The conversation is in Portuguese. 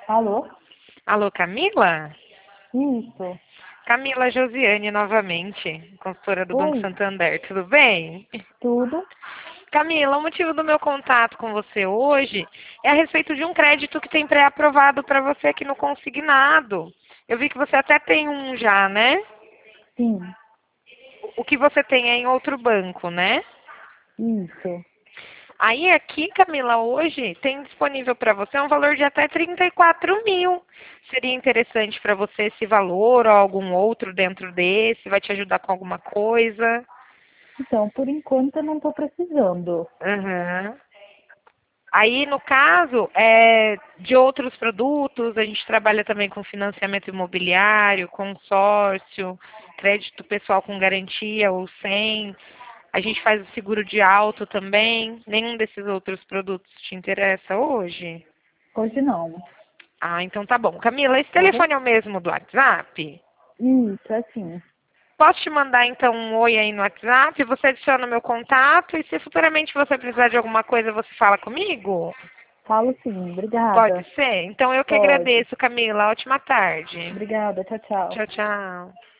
Alô? Alô, Camila? Isso. Camila Josiane novamente, consultora do Banco Oi, Santander, tudo bem? tudo? Camila, o motivo do meu contato com você hoje é a respeito de um crédito que tem pré-aprovado para você aqui no Consignado. Eu vi que você até tem um já, né? Sim, O que você tem é em outro banco, né? isso. Aí aqui, Camila, hoje tem disponível para você um valor de até 34 mil. Seria interessante para você esse valor ou algum outro dentro desse? Vai te ajudar com alguma coisa? Então, por enquanto eu não estou precisando. Aham. Aí, no caso, de outros produtos, a gente trabalha também com financiamento imobiliário, consórcio, crédito pessoal com garantia ou sem. A gente faz o seguro de auto também. Nenhum desses outros produtos te interessa hoje? Hoje não. Ah, então tá bom. Camila, esse Tá bom? telefone é o mesmo do WhatsApp? Isso, é sim. Posso te mandar então um oi aí no WhatsApp? Você adiciona meu contato e se futuramente você precisar de alguma coisa, você fala comigo? Falo sim. Pode Obrigada. ser? Então eu que Pode. agradeço, Camila. Ótima tarde. Obrigada. Tchau, tchau. Tchau, tchau.